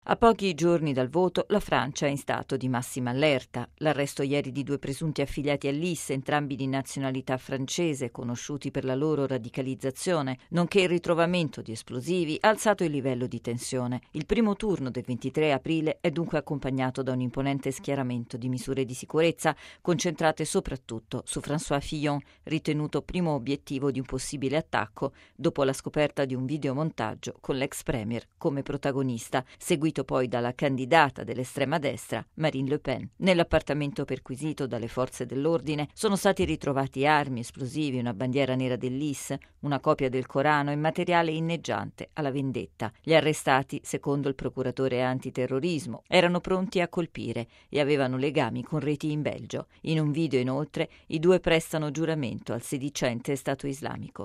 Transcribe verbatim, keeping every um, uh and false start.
A pochi giorni dal voto, la Francia è in stato di massima allerta. L'arresto ieri di due presunti affiliati all'I S, entrambi di nazionalità francese, conosciuti per la loro radicalizzazione, nonché il ritrovamento di esplosivi, ha alzato il livello di tensione. Il primo turno del ventitré aprile è dunque accompagnato da un imponente schieramento di misure di sicurezza, concentrate soprattutto su François Fillon, ritenuto primo obiettivo di un possibile attacco, dopo la scoperta di un videomontaggio con l'ex premier come protagonista, seguito poi dalla candidata dell'estrema destra Marine Le Pen. Nell'appartamento perquisito dalle forze dell'ordine sono stati ritrovati armi, esplosivi, una bandiera nera dell'I S, una copia del Corano e materiale inneggiante alla vendetta. Gli arrestati, secondo il procuratore antiterrorismo, erano pronti a colpire e avevano legami con reti in Belgio. In un video, inoltre, i due prestano giuramento al sedicente Stato islamico.